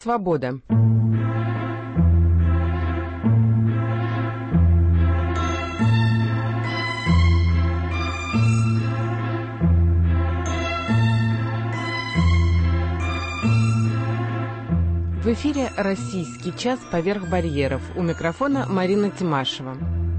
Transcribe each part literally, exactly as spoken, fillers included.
«Свобода». В эфире «Российский час. Поверх барьеров». У микрофона Марина Тимашева.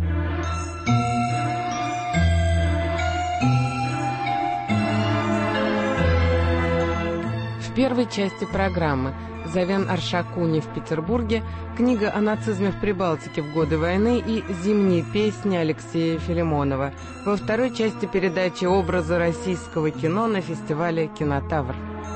В первой части программы Завен Аршакуни в Петербурге, книга о нацизме в Прибалтике в годы войны и зимние песни Алексея Филимонова. Во второй части передачи образы российского кино на фестивале «Кинотавр».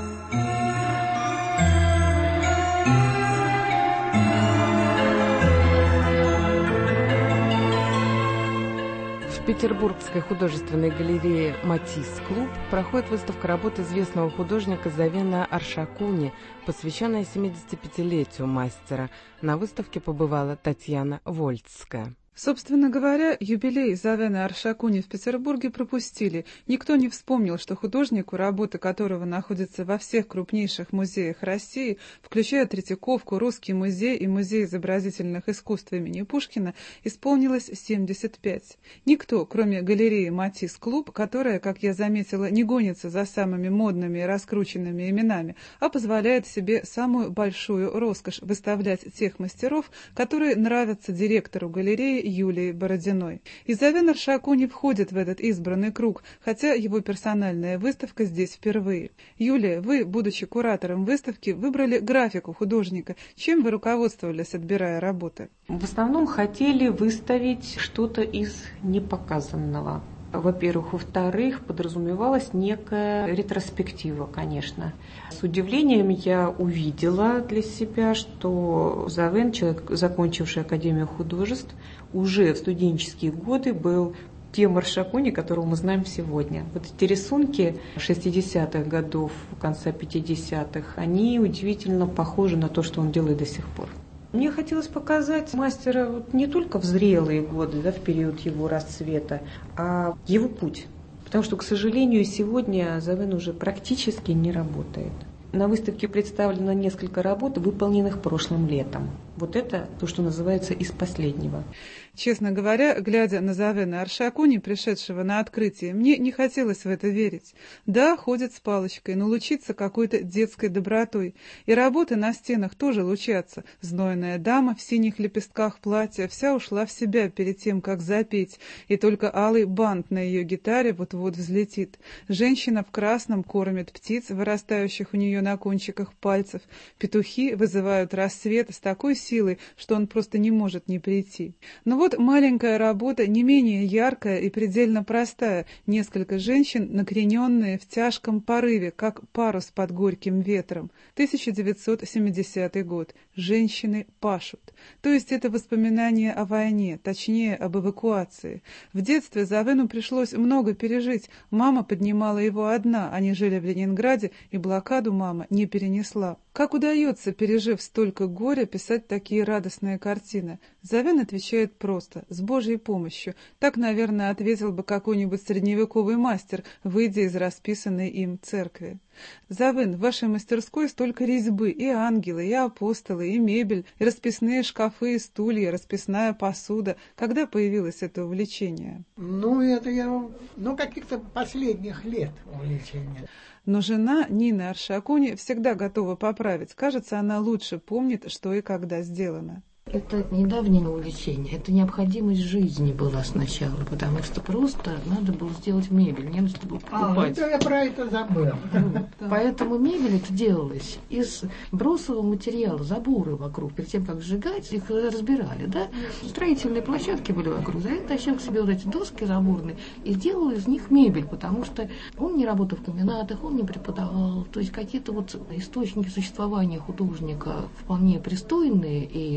В Петербургской художественной галерее «Матисс-клуб» проходит выставка работ известного художника Завена Аршакуни, посвященная семидесятипятилетию мастера. На выставке побывала Татьяна Вольцкая. Собственно говоря, юбилей Завена Аршакуни в Петербурге пропустили. Никто не вспомнил, что художнику, работы которого находятся во всех крупнейших музеях России, включая Третьяковку, Русский музей и Музей изобразительных искусств имени Пушкина, исполнилось семьдесят пять. Никто, кроме галереи «Матисс-клуб», которая, как я заметила, не гонится за самыми модными и раскрученными именами, а позволяет себе самую большую роскошь выставлять тех мастеров, которые нравятся директору галереи Юлии Бородиной. И Завен Аршакуни входит в этот избранный круг, хотя его персональная выставка здесь впервые. Юлия, вы, будучи куратором выставки, выбрали графику художника. Чем вы руководствовались, отбирая работы? В основном хотели выставить что-то из непоказанного. Во-первых. Во-вторых, подразумевалась некая ретроспектива, конечно. С удивлением я увидела для себя, что Завен, человек, закончивший Академию художеств, уже в студенческие годы был тем Аршакуни, которого мы знаем сегодня. Вот эти рисунки шестидесятых годов, конца пятидесятых, они удивительно похожи на то, что он делает до сих пор. Мне хотелось показать мастера вот не только в зрелые годы, да, в период его расцвета, а его путь. Потому что, к сожалению, сегодня Завен уже практически не работает. На выставке представлено несколько работ, выполненных прошлым летом. Вот это то, что называется «из последнего». Честно говоря, глядя на Завена Аршакуни, пришедшего на открытие, мне не хотелось в это верить. Да, ходит с палочкой, но лучится какой-то детской добротой. И работы на стенах тоже лучатся. Знойная дама в синих лепестках платья вся ушла в себя перед тем, как запеть, и только алый бант на ее гитаре вот-вот взлетит. Женщина в красном кормит птиц, вырастающих у нее на кончиках пальцев. Петухи вызывают рассвет с такой силой, что он просто не может не прийти. Но вот маленькая работа, не менее яркая и предельно простая. Несколько женщин, накрененные в тяжком порыве, как парус под горьким ветром. тысяча девятьсот семидесятый год. Женщины пашут. То есть это воспоминание о войне, точнее, об эвакуации. В детстве Завену пришлось много пережить. Мама поднимала его одна, они жили в Ленинграде, и блокаду мама не перенесла. Как удается, пережив столько горя, писать такие радостные картины? Завен отвечает просто, с Божьей помощью. Так, наверное, ответил бы какой-нибудь средневековый мастер, выйдя из расписанной им церкви. Завен, в вашей мастерской столько резьбы, и ангелы, и апостолы, и мебель, и расписные шкафы и стулья, расписная посуда. Когда появилось это увлечение? Ну, это я, ну, каких-то последних лет увлечения. Но жена Нины Аршакуни всегда готова поправить. Кажется, она лучше помнит, что и когда сделано. Это недавнее увлечение, это необходимость жизни была сначала, потому что просто надо было сделать мебель, не надо было покупать. А, это я про это забыл. Поэтому мебель это делалась из бросового материала, заборы вокруг, перед тем, как сжигать, их разбирали, да? Строительные площадки были вокруг, Завен тащил к себе вот эти доски заборные и сделал из них мебель, потому что он не работал в комбинатах, он не преподавал, то есть какие-то вот источники существования художника вполне пристойные и абсолютно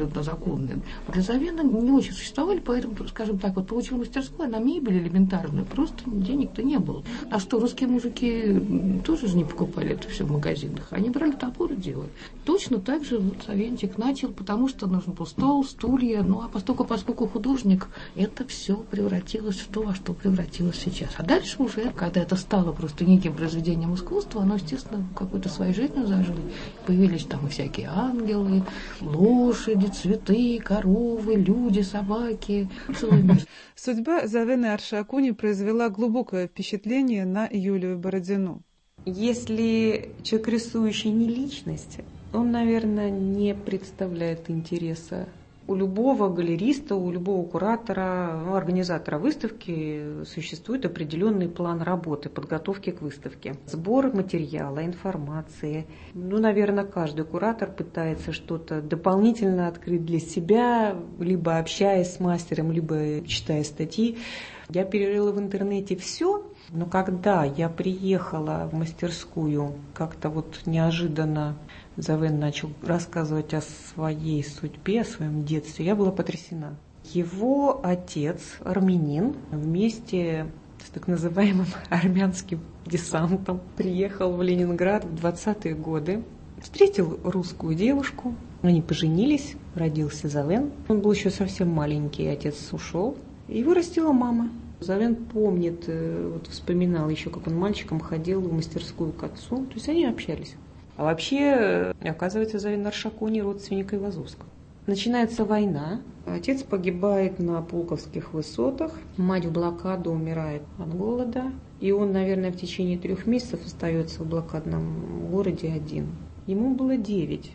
абсолютно законные, для Завена не очень существовали, поэтому, скажем так, вот получил мастерскую, на мебель элементарную, просто денег-то не было. А что, русские мужики тоже же не покупали это все в магазинах, они брали топор и делали. Точно так же вот Савентик начал, потому что нужен был стол, стулья, ну а поскольку, поскольку художник, это все превратилось в то, во что превратилось сейчас. А дальше уже, когда это стало просто неким произведением искусства, оно, естественно, какой-то своей жизнью зажило. Появились там и всякие ангелы, лошади, цветы, коровы, люди, собаки, целый мир. Судьба Завены Аршакуни произвела глубокое впечатление на Юлию Бородину. Если человек, рисующий, не личность, он, наверное, не представляет интереса. У любого галериста, у любого куратора, ну, организатора выставки существует определенный план работы, подготовки к выставке. Сбор материала, информации. Ну, наверное, каждый куратор пытается что-то дополнительно открыть для себя, либо общаясь с мастером, либо читая статьи. Я перерыла в интернете все. Но когда я приехала в мастерскую, как-то вот неожиданно Завен начал рассказывать о своей судьбе, о своем детстве, я была потрясена. Его отец, армянин, вместе с так называемым армянским десантом приехал в Ленинград в двадцатые годы, встретил русскую девушку, они поженились, родился Завен. Он был еще совсем маленький, отец ушел, и вырастила мама. Завен помнит, вот вспоминал еще, как он мальчиком ходил в мастерскую к отцу. То есть они общались. А вообще, оказывается, Завен Аршакуни родственник Айвазовского. Начинается война. Отец погибает на Пулковских высотах. Мать в блокаду умирает от голода. И он, наверное, в течение трех месяцев остается в блокадном городе один. Ему было девять.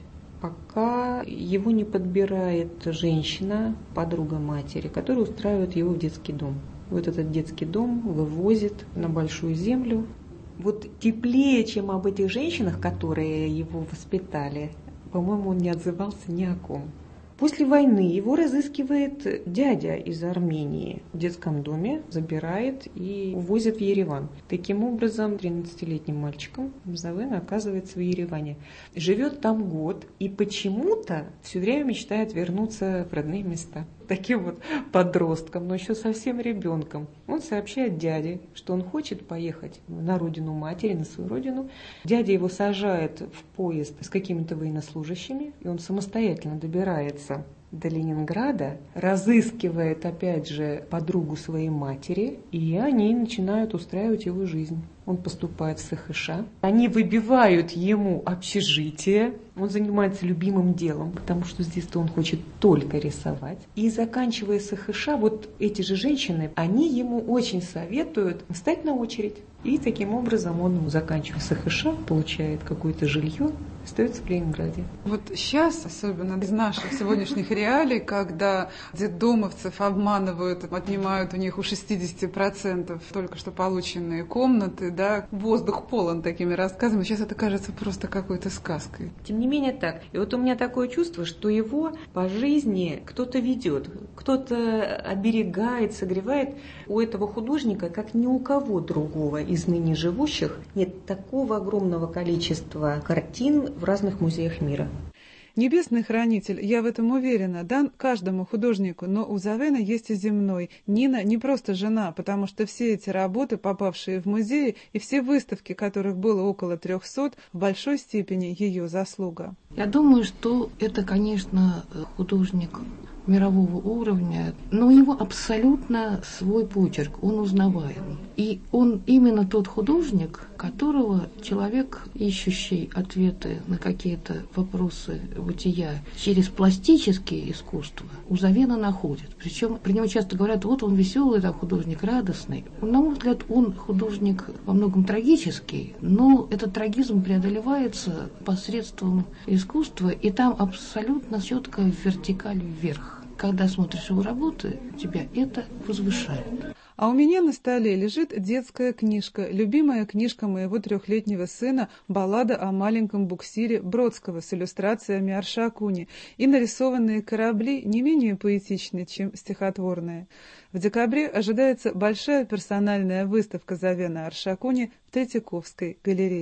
Пока его не подбирает женщина, подруга матери, которая устраивает его в детский дом. Вот этот детский дом вывозит на большую землю. Вот теплее, чем об этих женщинах, которые его воспитали, по-моему, он не отзывался ни о ком. После войны его разыскивает дядя из Армении в детском доме, забирает и увозит в Ереван. Таким образом, тринадцатилетним мальчиком Завен оказывается в Ереване. Живет там год и почему-то все время мечтает вернуться в родные места. Таким вот подростком, но еще совсем ребенком. Он сообщает дяде, что он хочет поехать на родину матери, на свою родину. Дядя его сажает в поезд с какими-то военнослужащими, и он самостоятельно добирается до Ленинграда, разыскивает опять же подругу своей матери, и они начинают устраивать его жизнь. Он поступает в СХШ, они выбивают ему общежитие, он занимается любимым делом, потому что с детства он хочет только рисовать. И заканчивая СХШ, вот эти же женщины, они ему очень советуют встать на очередь. И таким образом он, заканчивая СХШ, получает какое-то жилье, остается в Ленинграде. Вот сейчас, особенно из наших сегодняшних реалий, когда детдомовцев обманывают, отнимают у них у шестьдесят процентов только что полученные комнаты, да, воздух полон такими рассказами, сейчас это кажется просто какой-то сказкой. Тем не менее так. И вот у меня такое чувство, что его по жизни кто-то ведет, кто-то оберегает, согревает. У этого художника, как ни у кого другого из ныне живущих, нет такого огромного количества картин в разных музеях мира. Небесный хранитель, я в этом уверена, дан каждому художнику, но у Завена есть и земной. Нина не просто жена, потому что все эти работы, попавшие в музеи, и все выставки, которых было около трехсот, в большой степени ее заслуга. Я думаю, что это, конечно, художник мирового уровня, но у него абсолютно свой почерк, он узнаваем. И он именно тот художник, которого человек, ищущий ответы на какие-то вопросы бытия через пластические искусства, у Завена находит. Причем при нем часто говорят, вот он веселый, там, художник радостный. На мой взгляд, он художник во многом трагический, но этот трагизм преодолевается посредством искусства, и там абсолютно четко вертикаль вверх. Когда смотришь его работы, тебя это возвышает. А у меня на столе лежит детская книжка, любимая книжка моего трехлетнего сына «Баллада о маленьком буксире» Бродского с иллюстрациями Аршакуни и нарисованные корабли не менее поэтичны, чем стихотворные. В декабре ожидается большая персональная выставка Завена Аршакуни в Третьяковской галерее.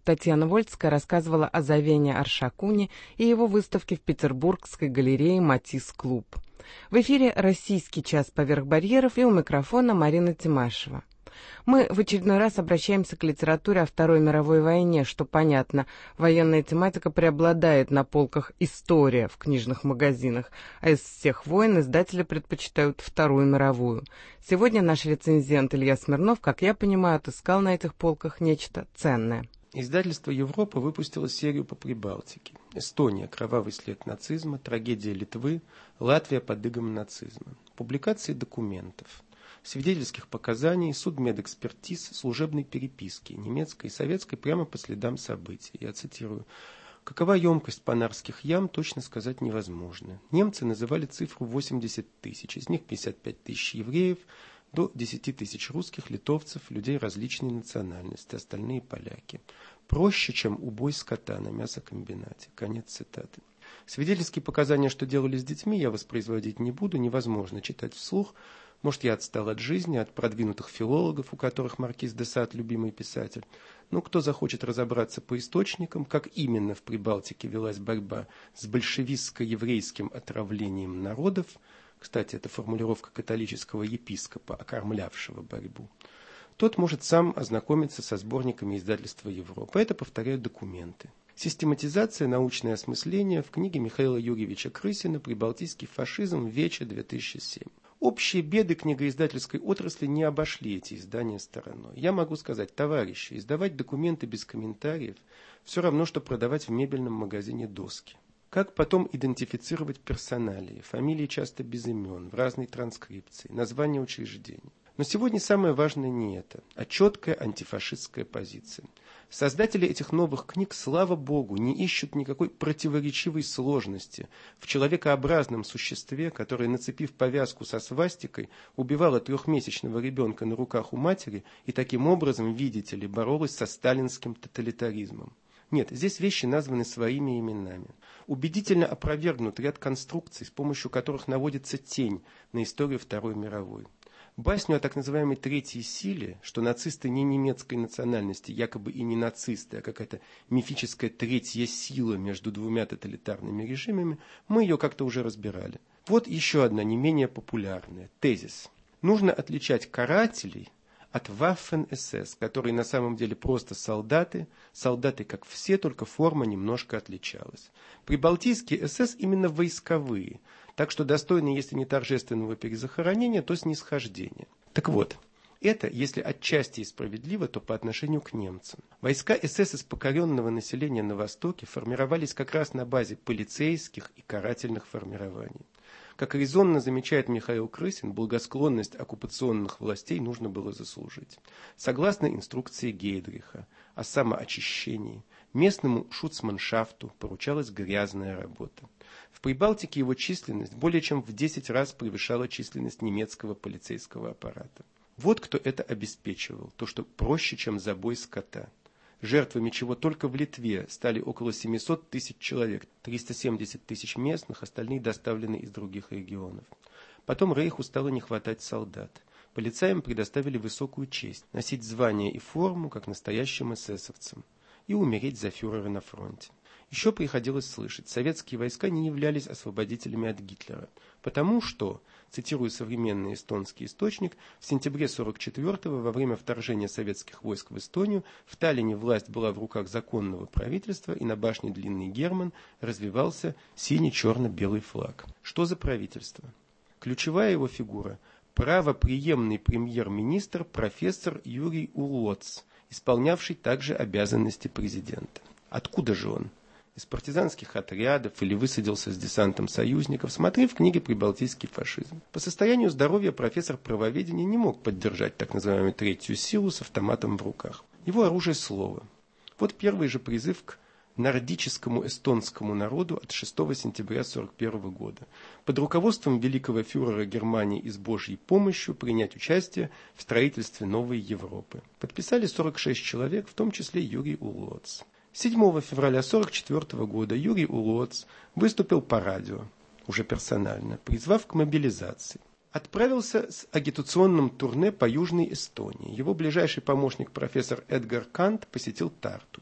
Татьяна Вольская рассказывала о Завене Аршакуни и его выставке в Петербургской галерее «Матисс-клуб». В эфире «Российский час поверх барьеров» и у микрофона Марина Тимашева. Мы в очередной раз обращаемся к литературе о Второй мировой войне, что понятно, военная тематика преобладает на полках «История» в книжных магазинах, а из всех войн издатели предпочитают Вторую мировую. Сегодня наш рецензент Илья Смирнов, как я понимаю, отыскал на этих полках нечто ценное. Издательство «Европа» выпустило серию по Прибалтике. Эстония. Кровавый след нацизма. Трагедия Литвы. Латвия под игом нацизма. Публикации документов. Свидетельских показаний, судмедэкспертиз, служебной переписки, немецкой и советской прямо по следам событий. Я цитирую. Какова емкость панарских ям, точно сказать невозможно. Немцы называли цифру восемьдесят тысяч, из них пятьдесят пять тысяч евреев, до десять тысяч русских, литовцев, людей различной национальности, остальные поляки. Проще, чем убой скота на мясокомбинате. Конец цитаты. Свидетельские показания, что делали с детьми, я воспроизводить не буду, невозможно читать вслух. Может, я отстал от жизни, от продвинутых филологов, у которых маркиз де Сад любимый писатель. Ну, кто захочет разобраться по источникам, как именно в Прибалтике велась борьба с большевистско-еврейским отравлением народов, кстати, это формулировка католического епископа, окормлявшего борьбу, тот может сам ознакомиться со сборниками издательства «Европа». Это, повторяю, документы. Систематизация, научное осмысление в книге Михаила Юрьевича Крысина «Прибалтийский фашизм. Вече две тысячи семь». Общие беды книгоиздательской отрасли не обошли эти издания стороной. Я могу сказать, товарищи, издавать документы без комментариев все равно, что продавать в мебельном магазине доски. Как потом идентифицировать персоналии, фамилии часто без имен, в разной транскрипции, названия учреждений. Но сегодня самое важное не это, а четкая антифашистская позиция. Создатели этих новых книг, слава Богу, не ищут никакой противоречивой сложности в человекообразном существе, которое, нацепив повязку со свастикой, убивало трехмесячного ребенка на руках у матери и таким образом, видите ли, боролось со сталинским тоталитаризмом. Нет, здесь вещи названы своими именами. Убедительно опровергнут ряд конструкций, с помощью которых наводится тень на историю Второй мировой. Басню о так называемой третьей силе, что нацисты не немецкой национальности, якобы и не нацисты, а какая-то мифическая третья сила между двумя тоталитарными режимами, мы ее как-то уже разбирали. Вот еще одна не менее популярная тезис. Нужно отличать карателей от Waffen-эс эс, которые на самом деле просто солдаты, солдаты как все, только форма немножко отличалась. Прибалтийские эс эс именно войсковые, так что достойны, если не торжественного перезахоронения, то снисхождения. Так вот, это, если отчасти и справедливо, то по отношению к немцам. Войска эс эс из покоренного населения на Востоке формировались как раз на базе полицейских и карательных формирований. Как резонно замечает Михаил Крысин, благосклонность оккупационных властей нужно было заслужить. Согласно инструкции Гейдриха о самоочищении, местному шуцманшафту поручалась грязная работа. В Прибалтике его численность более чем в десять раз превышала численность немецкого полицейского аппарата. Вот кто это обеспечивал, то, что проще, чем забой скота. Жертвами чего только в Литве стали около семьсот тысяч человек, триста семьдесят тысяч местных, остальные доставлены из других регионов. Потом Рейху стало не хватать солдат. Полицаям предоставили высокую честь – носить звание и форму, как настоящим эсэсовцам, и умереть за фюрера на фронте. Еще приходилось слышать, советские войска не являлись освободителями от Гитлера, потому что, цитирую современный эстонский источник, в сентябре сорок четвёртого, во время вторжения советских войск в Эстонию, в Таллине власть была в руках законного правительства, и на башне Длинный Герман развивался синий-черно-белый флаг. Что за правительство? Ключевая его фигура – правопреемный премьер-министр профессор Юрий Улоц, исполнявший также обязанности президента. Откуда же он? Из партизанских отрядов или высадился с десантом союзников, смотри в книге «Прибалтийский фашизм». По состоянию здоровья профессор правоведения не мог поддержать так называемую третью силу с автоматом в руках. Его оружие – слово. Вот первый же призыв к нордическому эстонскому народу от шестого сентября сорок первого года. Под руководством великого фюрера Германии и с Божьей помощью принять участие в строительстве новой Европы. Подписали сорок шесть человек, в том числе Юрий Улоц. седьмого февраля сорок четвёртого года Юрий Улоц выступил по радио, уже персонально, призвав к мобилизации. Отправился с агитационным турне по Южной Эстонии. Его ближайший помощник профессор Эдгар Кант посетил Тарту.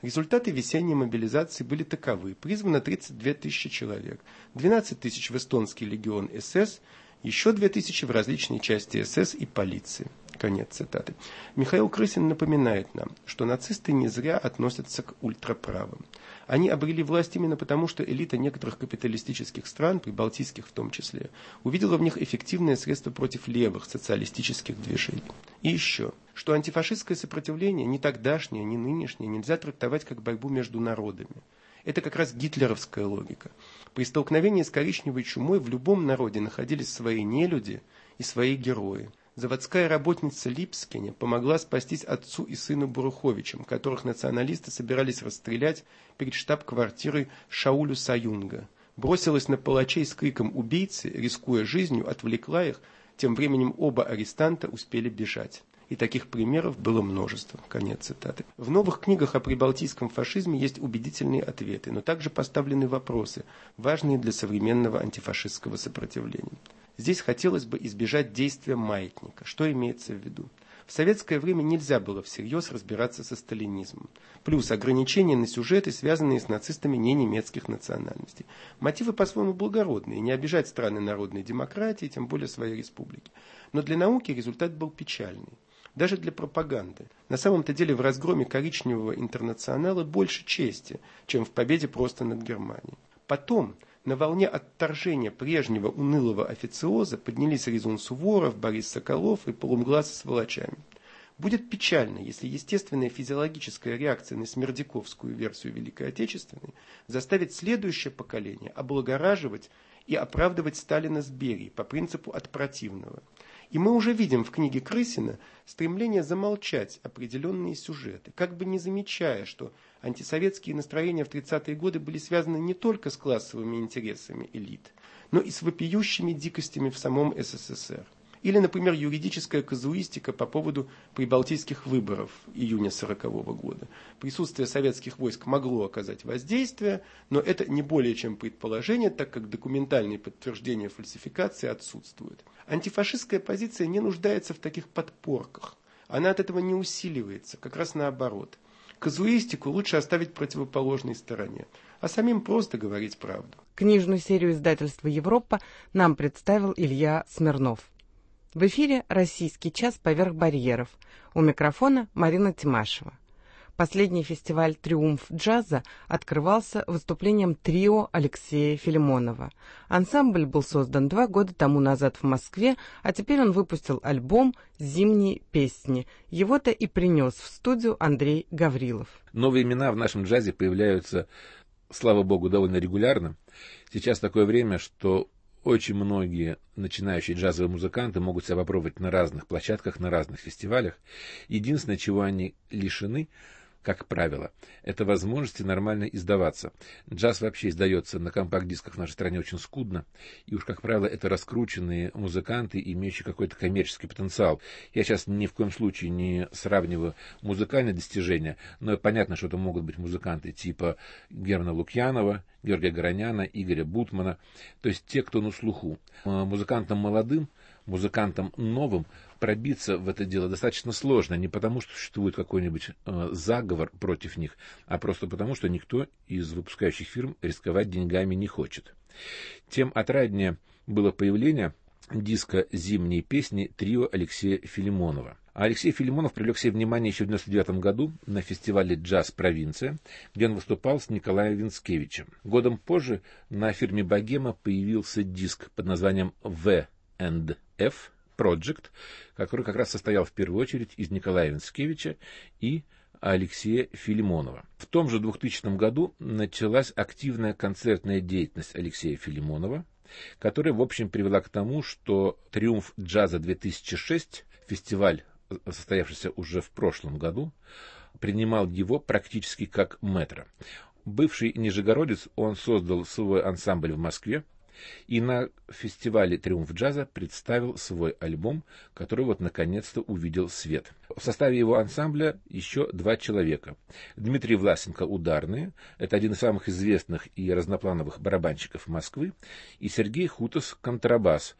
Результаты весенней мобилизации были таковы. Призвано тридцать две тысячи человек, двенадцать тысяч в эстонский легион СС, еще две тысячи в различные части СС и полиции. Конец цитаты. Михаил Крысин напоминает нам, что нацисты не зря относятся к ультраправым. Они обрели власть именно потому, что элита некоторых капиталистических стран, прибалтийских в том числе, увидела в них эффективное средство против левых социалистических движений. И еще, что антифашистское сопротивление ни тогдашнее, ни нынешнее нельзя трактовать как борьбу между народами. Это как раз гитлеровская логика. При столкновении с коричневой чумой в любом народе находились свои нелюди и свои герои. Заводская работница Липскине помогла спастись отцу и сыну Буруховичам, которых националисты собирались расстрелять перед штаб-квартирой Шаулю Саюнга. Бросилась на палачей с криком «убийцы», рискуя жизнью, отвлекла их, тем временем оба арестанта успели бежать. И таких примеров было множество. Конец цитаты. В новых книгах о прибалтийском фашизме есть убедительные ответы, но также поставлены вопросы, важные для современного антифашистского сопротивления. Здесь хотелось бы избежать действия маятника. Что имеется в виду? В советское время нельзя было всерьез разбираться со сталинизмом. Плюс ограничения на сюжеты, связанные с нацистами не немецких национальностей. Мотивы по-своему благородные, не обижать страны народной демократии, тем более своей республики. Но для науки результат был печальный. Даже для пропаганды. На самом-то деле в разгроме коричневого интернационала больше чести, чем в победе просто над Германией. Потом, на волне отторжения прежнего унылого официоза поднялись Резун Суворов, Борис Соколов и Полумгла со сволочами. Будет печально, если естественная физиологическая реакция на смердяковскую версию Великой Отечественной заставит следующее поколение облагораживать и оправдывать Сталина с Берией по принципу «от противного». И мы уже видим в книге Крысина стремление замолчать определенные сюжеты, как бы не замечая, что антисоветские настроения в тридцатые годы были связаны не только с классовыми интересами элит, но и с вопиющими дикостями в самом СССР. Или, например, юридическая казуистика по поводу прибалтийских выборов июня сорокового года. Присутствие советских войск могло оказать воздействие, но это не более чем предположение, так как документальные подтверждения фальсификации отсутствуют. Антифашистская позиция не нуждается в таких подпорках. Она от этого не усиливается, как раз наоборот. Казуистику лучше оставить противоположной стороне, а самим просто говорить правду. Книжную серию издательства «Европа» нам представил Илья Смирнов. В эфире «Российский час поверх барьеров». У микрофона Марина Тимашева. Последний фестиваль «Триумф джаза» открывался выступлением трио Алексея Филимонова. Ансамбль был создан два года тому назад в Москве, а теперь он выпустил альбом «Зимние песни». Его-то и принес в студию Андрей Гаврилов. Новые имена в нашем джазе появляются, слава богу, довольно регулярно. Сейчас такое время, что очень многие начинающие джазовые музыканты могут себя попробовать на разных площадках, на разных фестивалях. Единственное, чего они лишены, как правило, это возможности нормально издаваться. Джаз вообще издается на компакт-дисках в нашей стране очень скудно. И уж, как правило, это раскрученные музыканты, имеющие какой-то коммерческий потенциал. Я сейчас ни в коем случае не сравниваю музыкальные достижения, но понятно, что это могут быть музыканты типа Германа Лукьянова, Георгия Гороняна, Игоря Бутмана. То есть те, кто на слуху. Музыкантам молодым, музыкантам новым пробиться в это дело достаточно сложно, не потому что существует какой-нибудь э, заговор против них, а просто потому, что никто из выпускающих фирм рисковать деньгами не хочет. Тем отраднее было появление диска «Зимние песни» трио Алексея Филимонова. А Алексей Филимонов привлек себе внимание еще в девяносто девятом году на фестивале «Джаз Провинция», где он выступал с Николаем Винскевичем. Годом позже на фирме «Богема» появился диск под названием «В энд Эф Project», который как раз состоял в первую очередь из Николая Винскевича и Алексея Филимонова. В том же двухтысячном году началась активная концертная деятельность Алексея Филимонова, которая, в общем, привела к тому, что «Триумф джаза две тысячи шесть», фестиваль, состоявшийся уже в прошлом году, принимал его практически как мэтра. Бывший нижегородец, он создал свой ансамбль в Москве, и на фестивале «Триумф джаза» представил свой альбом, который вот наконец-то увидел свет. В составе его ансамбля еще два человека. Дмитрий Власенко ударные, это один из самых известных и разноплановых барабанщиков Москвы, и Сергей Хутос контрабас,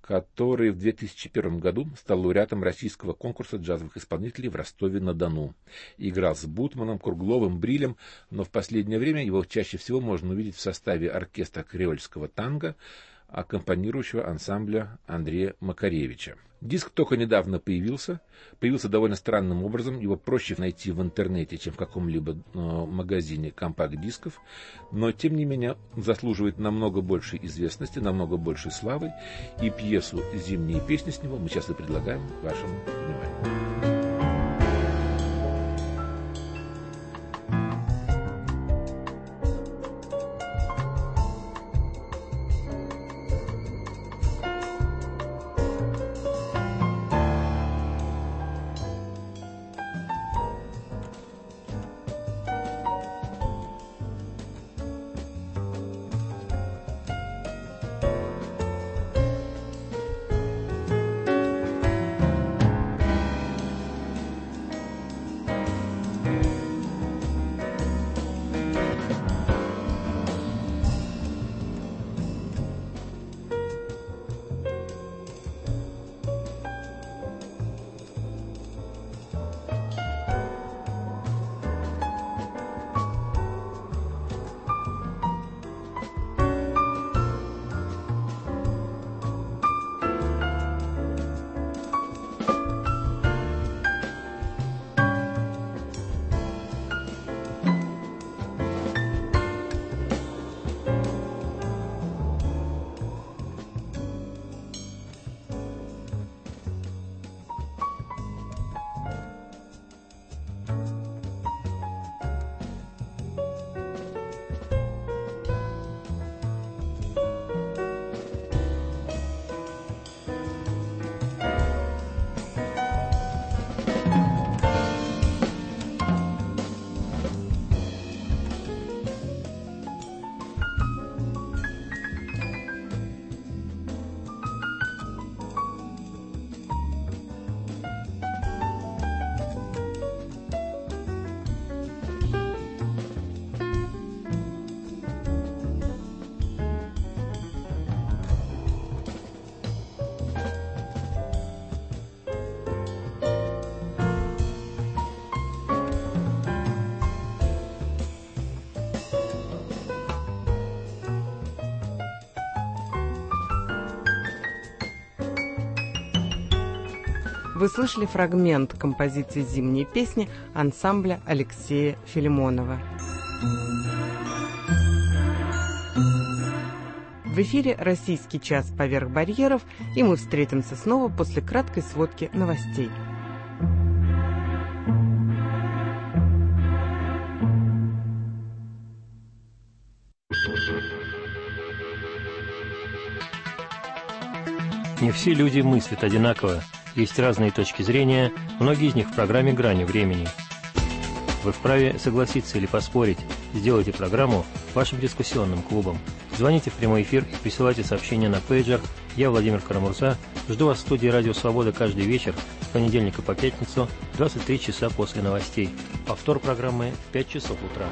который в две тысячи первом году стал лауреатом российского конкурса джазовых исполнителей в Ростове-на-Дону. Играл с Бутманом, Кругловым, Брилем, но в последнее время его чаще всего можно увидеть в составе оркестра креольского танго, аккомпанирующего ансамбля Андрея Макаревича. Диск только недавно появился, появился довольно странным образом, его проще найти в интернете, чем в каком-либо э, магазине компакт-дисков, но тем не менее заслуживает намного большей известности, намного большей славы, и пьесу «Зимние песни» с него мы сейчас и предлагаем вашему вниманию. Вы слышали фрагмент композиции «Зимние песни» ансамбля Алексея Филимонова. В эфире «Российский час поверх барьеров», и мы встретимся снова после краткой сводки новостей. Не все люди мыслят одинаково. Есть разные точки зрения, многие из них в программе «Грани времени». Вы вправе согласиться или поспорить. Сделайте программу вашим дискуссионным клубом. Звоните в прямой эфир и присылайте сообщения на пейджер. Я, Владимир Карамурза, жду вас в студии «Радио Свобода» каждый вечер с понедельника по пятницу, двадцать три часа после новостей. Повтор программы в пять часов утра.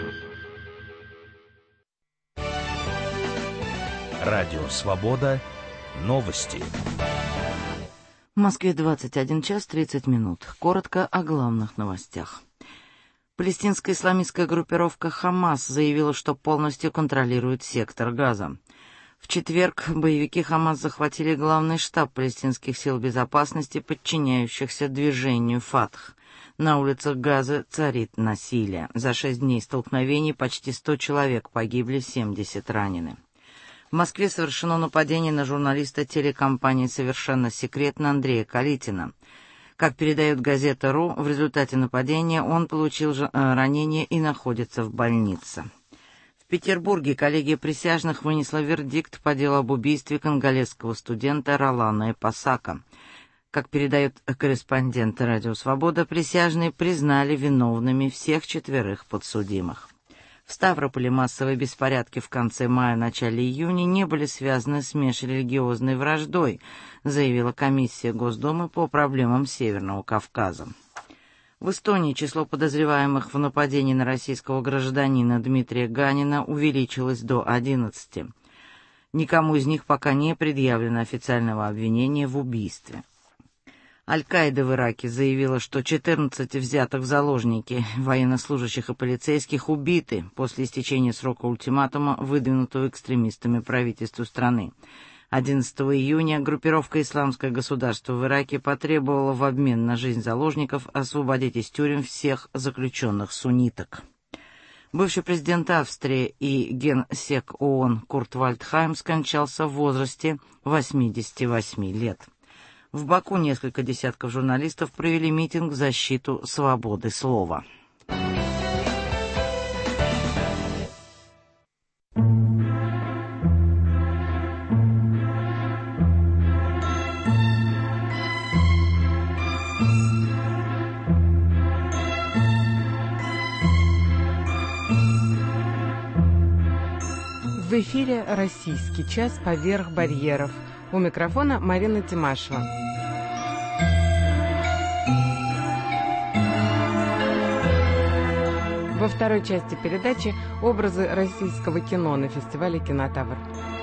Радио Свобода. Новости. В Москве двадцать один час тридцать минут. Коротко о главных новостях. Палестинская исламистская группировка «Хамас» заявила, что полностью контролирует сектор Газа. В четверг боевики «Хамас» захватили главный штаб палестинских сил безопасности, подчиняющихся движению «Фатх». На улицах Газа царит насилие. За шесть дней столкновений почти сто человек погибли, семьдесят ранены. В Москве совершено нападение на журналиста телекомпании «Совершенно секретно» Андрея Калитина. Как передает газета «РУ», в результате нападения он получил ранение и находится в больнице. В Петербурге коллегия присяжных вынесла вердикт по делу об убийстве конголезского студента Ролана Эпасака. Как передает корреспондент «Радио Свобода», присяжные признали виновными всех четверых подсудимых. В Ставрополе массовые беспорядки в конце мая-начале июня не были связаны с межрелигиозной враждой, заявила комиссия Госдумы по проблемам Северного Кавказа. В Эстонии число подозреваемых в нападении на российского гражданина Дмитрия Ганина увеличилось до одиннадцати. Никому из них пока не предъявлено официального обвинения в убийстве. Аль-Каида в Ираке заявила, что четырнадцать взятых в заложники военнослужащих и полицейских убиты после истечения срока ультиматума, выдвинутого экстремистами правительству страны. одиннадцатого июня группировка «Исламское государство» в Ираке потребовала в обмен на жизнь заложников освободить из тюрем всех заключенных сунниток. Бывший президент Австрии и генсек ООН Курт Вальдхайм скончался в возрасте восьмидесяти восьми лет. В Баку несколько десятков журналистов провели митинг в защиту свободы слова. В эфире «Российский час. Поверх барьеров». У микрофона Марина Тимашева. Во второй части передачи образы российского кино на фестивале «Кинотавр».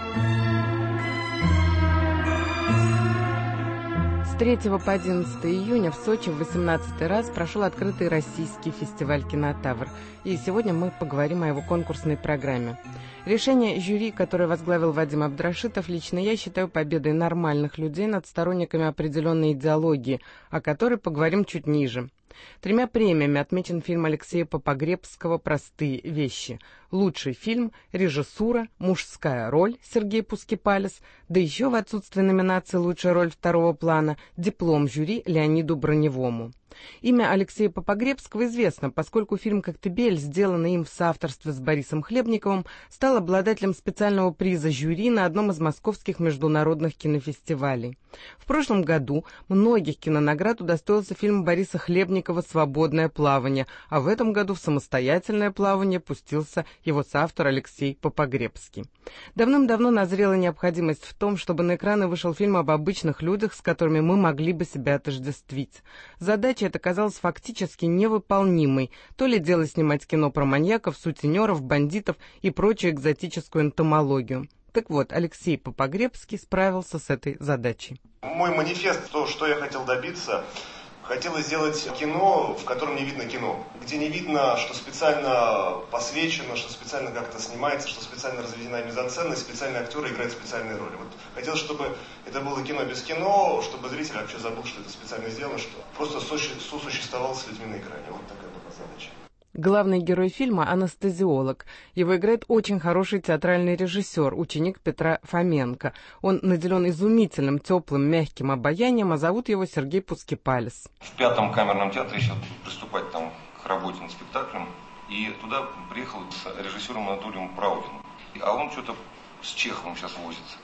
С третьего по одиннадцатое июня в Сочи в восемнадцатый раз прошел открытый российский фестиваль «Кинотавр». И сегодня мы поговорим о его конкурсной программе. Решение жюри, которое возглавил Вадим Абдрашитов, лично я считаю победой нормальных людей над сторонниками определенной идеологии, о которой поговорим чуть ниже. Тремя премиями отмечен фильм Алексея Попогребского «Простые вещи». Лучший фильм, режиссура, мужская роль Сергей Пускипалис, да еще в отсутствии номинации «Лучшая роль второго плана» диплом жюри Леониду Броневому. Имя Алексея Попогребского известно, поскольку фильм «Коктебель», сделанный им в соавторстве с Борисом Хлебниковым, стал обладателем специального приза жюри на одном из московских международных кинофестивалей. В прошлом году многих кинонаград удостоился фильм Бориса Хлебникова «Свободное плавание», а в этом году в самостоятельное плавание пустился его соавтор Алексей Попогребский. Давным-давно назрела необходимость в том, чтобы на экраны вышел фильм об обычных людях, с которыми мы могли бы себя отождествить. Задача эта казалась фактически невыполнимой. То ли дело снимать кино про маньяков, сутенеров, бандитов и прочую экзотическую энтомологию. Так вот, Алексей Попогребский справился с этой задачей. Мой манифест, то, что я хотел добиться, хотелось сделать кино, в котором не видно кино. Где не видно, что специально посвящено, что специально как-то снимается, что специально разведена мизансцена, специальные актеры играют специальные роли. Вот хотелось, чтобы это было кино без кино, чтобы зритель вообще забыл, что это специально сделано, что просто сосуществовал с людьми на экране. Вот такая была задача. Главный герой фильма – анестезиолог. Его играет очень хороший театральный режиссер, ученик Петра Фоменко. Он наделен изумительным, теплым, мягким обаянием, а зовут его Сергей Пускипалис. В Пятом камерном театре сейчас приступать там к работе над спектаклем. И туда приехал с режиссером Анатолием Праудиным. А он что-то с Чеховым сейчас возится.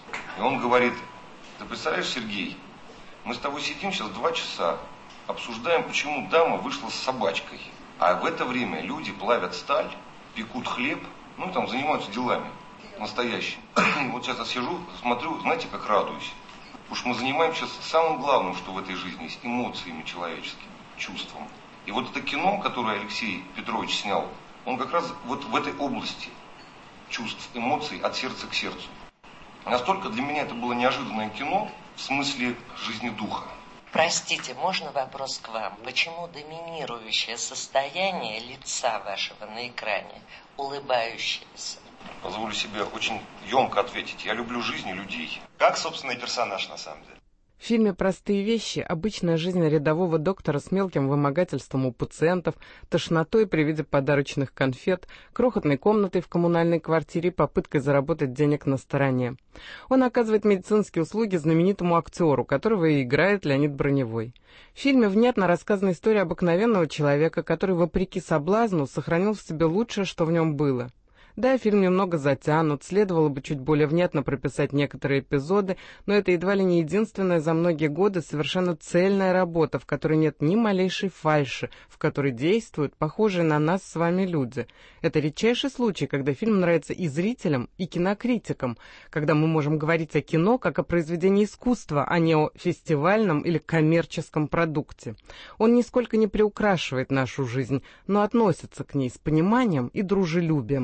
И он говорит: ты представляешь, Сергей, мы с тобой сидим сейчас два часа, обсуждаем, почему дама вышла с собачкой. А в это время люди плавят сталь, пекут хлеб, ну и там занимаются делами настоящими. Вот сейчас я сижу, смотрю, знаете, как радуюсь. Потому что мы занимаемся самым главным, что в этой жизни есть, эмоциями человеческими, чувством. И вот это кино, которое Алексей Петрович снял, он как раз вот в этой области чувств, эмоций от сердца к сердцу. Настолько для меня это было неожиданное кино в смысле жизни духа. Простите, можно вопрос к вам? Почему доминирующее состояние лица вашего на экране улыбающееся? Позволю себе очень емко ответить. Я люблю жизнь и людей. Как собственный персонаж, на самом деле. В фильме «Простые вещи» обычная жизнь рядового доктора с мелким вымогательством у пациентов, тошнотой при виде подарочных конфет, крохотной комнатой в коммунальной квартире и попыткой заработать денег на стороне. Он оказывает медицинские услуги знаменитому актеру, которого и играет Леонид Броневой. В фильме внятно рассказана история обыкновенного человека, который, вопреки соблазну, сохранил в себе лучшее, что в нем было. Да, фильм немного затянут, следовало бы чуть более внятно прописать некоторые эпизоды, но это едва ли не единственная за многие годы совершенно цельная работа, в которой нет ни малейшей фальши, в которой действуют похожие на нас с вами люди. Это редчайший случай, когда фильм нравится и зрителям, и кинокритикам, когда мы можем говорить о кино как о произведении искусства, а не о фестивальном или коммерческом продукте. Он нисколько не приукрашивает нашу жизнь, но относится к ней с пониманием и дружелюбием.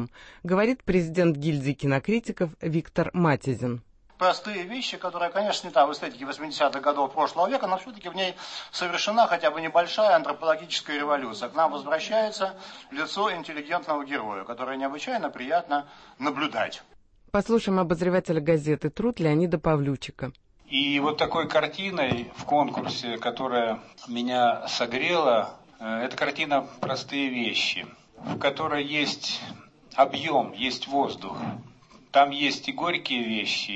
говорит президент гильдии кинокритиков Виктор Матизин. Простые вещи, которые, конечно, не та в эстетике восьмидесятых годов прошлого века, но все-таки в ней совершена хотя бы небольшая антропологическая революция. К нам возвращается лицо интеллигентного героя, которое необычайно приятно наблюдать. Послушаем обозревателя газеты «Труд» Леонида Павлючика. И вот такой картиной в конкурсе, которая меня согрела, это картина «Простые вещи», в которой есть объем, есть воздух. Там есть и горькие вещи,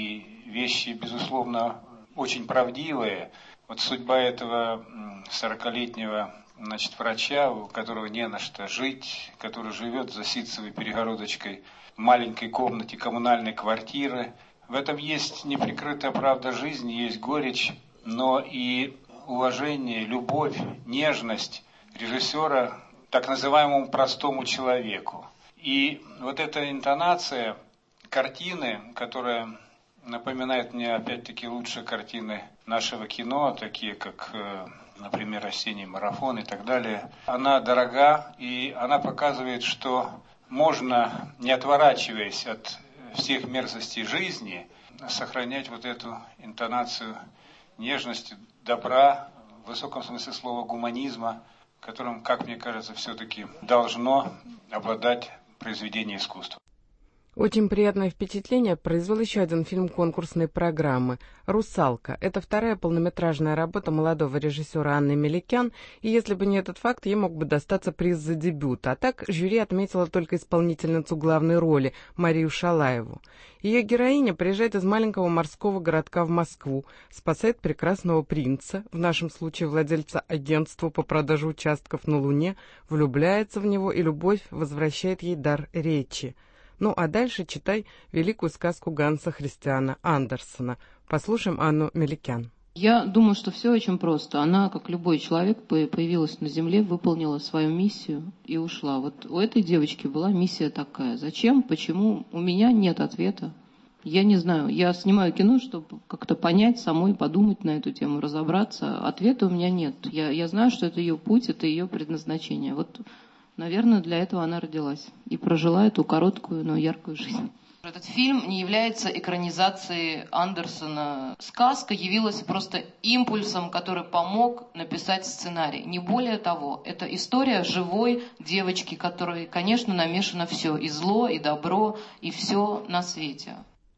и вещи, безусловно, очень правдивые. Вот судьба этого сорокалетнего, значит, врача, у которого не на что жить, который живет за ситцевой перегородочкой в маленькой комнате коммунальной квартиры. В этом есть неприкрытая правда жизни, есть горечь, но и уважение, любовь, нежность режиссера к так называемому простому человеку. И вот эта интонация картины, которая напоминает мне опять-таки лучшие картины нашего кино, такие как, например, «Осенний марафон» и так далее, она дорога, и она показывает, что можно, не отворачиваясь от всех мерзостей жизни, сохранять вот эту интонацию нежности, добра, в высоком смысле слова гуманизма, которым, как мне кажется, все-таки должно обладать произведение искусства. Очень приятное впечатление произвел еще один фильм конкурсной программы «Русалка». Это вторая полнометражная работа молодого режиссера Анны Меликян, и если бы не этот факт, ей мог бы достаться приз за дебют. А так жюри отметила только исполнительницу главной роли Марию Шалаеву. Ее героиня приезжает из маленького морского городка в Москву, спасает прекрасного принца, в нашем случае владельца агентства по продаже участков на Луне, влюбляется в него, и любовь возвращает ей дар речи. Ну, а дальше читай великую сказку Ганса Христиана Андерсена. Послушаем Анну Меликян. Я думаю, что все очень просто. Она, как любой человек, появилась на Земле, выполнила свою миссию и ушла. Вот у этой девочки была миссия такая. Зачем? Почему? У меня нет ответа. Я не знаю. Я снимаю кино, чтобы как-то понять, самой подумать на эту тему, разобраться. Ответа у меня нет. Я, я знаю, что это ее путь, это ее предназначение. Вот, наверное, для этого она родилась и прожила эту короткую, но яркую жизнь. Этот фильм не является экранизацией Андерсона. Сказка явилась просто импульсом, который помог написать сценарий. Не более того, это история живой девочки, которой, конечно, намешано все, и зло, и добро, и все на свете.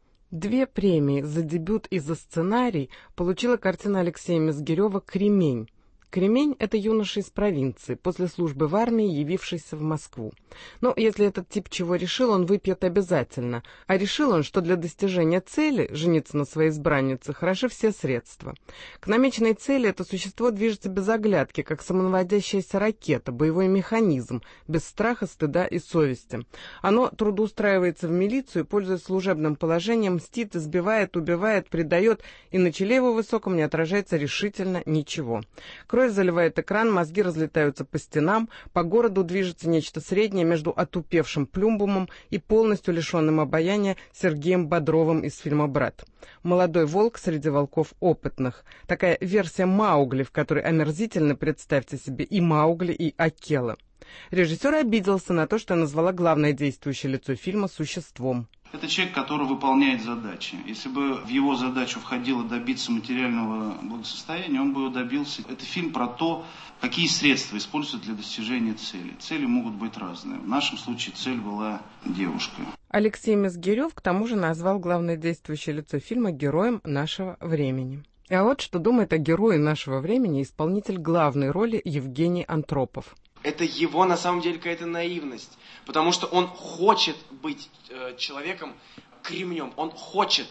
Две премии за дебют и за сценарий получила картина Алексея Мизгирева «Кремень». Кремень – это юноша из провинции, после службы в армии, явившийся в Москву. Но если этот тип чего решил, он выпьет обязательно. А решил он, что для достижения цели, жениться на своей избраннице, хороши все средства. К намеченной цели это существо движется без оглядки, как самонаводящаяся ракета, боевой механизм, без страха, стыда и совести. Оно трудоустраивается в милицию, пользуясь служебным положением, мстит, избивает, убивает, предает, и на челе его высоком не отражается решительно ничего. Кровь заливает экран, мозги разлетаются по стенам, по городу движется нечто среднее между отупевшим Плюмбумом и полностью лишенным обаяния Сергеем Бодровым из фильма «Брат». Молодой волк среди волков опытных. Такая версия Маугли, в которой омерзительно, представьте себе, и Маугли, и Акела. Режиссер обиделся на то, что я назвала главное действующее лицо фильма существом. Это человек, который выполняет задачи. Если бы в его задачу входило добиться материального благосостояния, он бы его добился. Это фильм про то, какие средства используют для достижения цели. Цели могут быть разные. В нашем случае цель была девушка. Алексей Мизгирев к тому же назвал главное действующее лицо фильма героем нашего времени. А вот что думает о герое нашего времени исполнитель главной роли Евгений Антропов. Это его, на самом деле, какая-то наивность. Потому что он хочет быть э, человеком кремнем. Он хочет.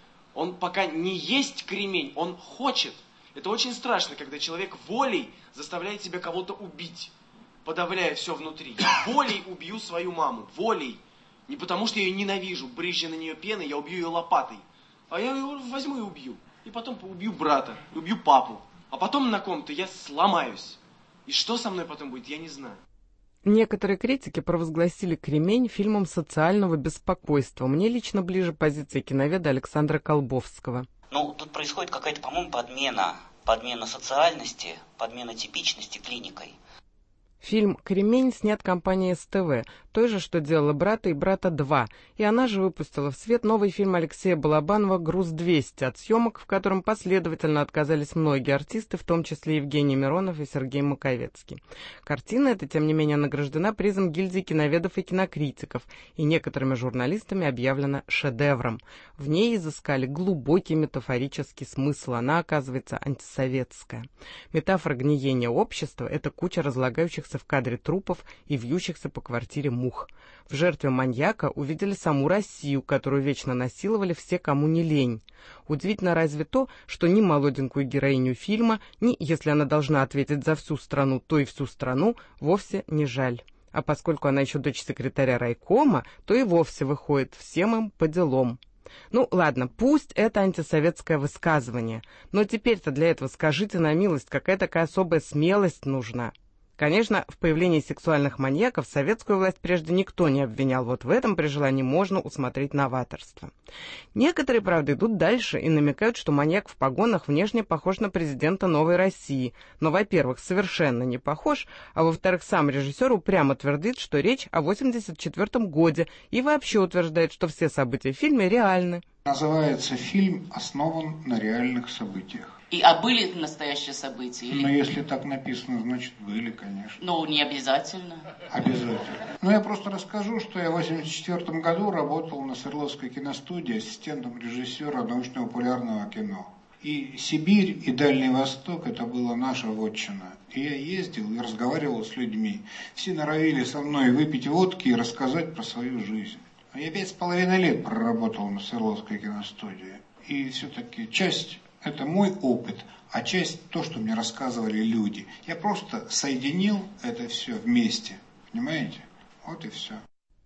Он пока не есть кремень, он хочет. Это очень страшно, когда человек волей заставляет себя кого-то убить, подавляя все внутри. Я волей убью свою маму. Волей. Не потому что я ее ненавижу, брызжа на нее пеной, я убью ее лопатой. А я ее возьму и убью. И потом убью брата, убью папу. А потом на ком-то я сломаюсь. И что со мной потом будет, я не знаю. Некоторые критики провозгласили «Кремень» фильмом социального беспокойства. Мне лично ближе позиция киноведа Александра Колбовского. Ну, тут происходит какая-то, по-моему, подмена. Подмена социальности, подмена типичности клиникой. Фильм «Кремень» снят компанией СТВ, той же, что делала «Брата» и «Брата два», и она же выпустила в свет новый фильм Алексея Балабанова «Груз двести», от съемок в котором последовательно отказались многие артисты, в том числе Евгений Миронов и Сергей Маковецкий. Картина эта, тем не менее, награждена призом гильдии киноведов и кинокритиков, и некоторыми журналистами объявлена шедевром. В ней изыскали глубокий метафорический смысл, она, оказывается, антисоветская. Метафора гниения общества — это куча разлагающихся в кадре трупов и вьющихся по квартире мух. В жертве маньяка увидели саму Россию, которую вечно насиловали все, кому не лень. Удивительно разве то, что ни молоденькую героиню фильма, ни, если она должна ответить за всю страну, то и всю страну, вовсе не жаль. А поскольку она еще дочь секретаря райкома, то и вовсе выходит всем им по делам. Ну, ладно, пусть это антисоветское высказывание, но теперь-то для этого, скажите на милость, какая такая особая смелость нужна? Конечно, в появлении сексуальных маньяков советскую власть прежде никто не обвинял, вот в этом при желании можно усмотреть новаторство. Некоторые, правда, идут дальше и намекают, что маньяк в погонах внешне похож на президента Новой России, но, во-первых, совершенно не похож, а во-вторых, сам режиссер упрямо твердит, что речь о восемьдесят четвёртом годе и вообще утверждает, что все события в фильме реальны. Называется фильм «Основан на реальных событиях». И, а были настоящие события? Или... Ну, если так написано, значит, были, конечно. Ну, не обязательно. Обязательно. Ну, я просто расскажу, что я в восемьдесят четвёртом году работал на Свердловской киностудии ассистентом режиссера научно-популярного кино. И Сибирь, и Дальний Восток – это была наша вотчина. И я ездил и разговаривал с людьми. Все норовили со мной выпить водки и рассказать про свою жизнь. Я пять с половиной лет проработал на Свердловской киностудии. И все-таки часть – это мой опыт, а часть – то, что мне рассказывали люди. Я просто соединил это все вместе. Понимаете? Вот и все.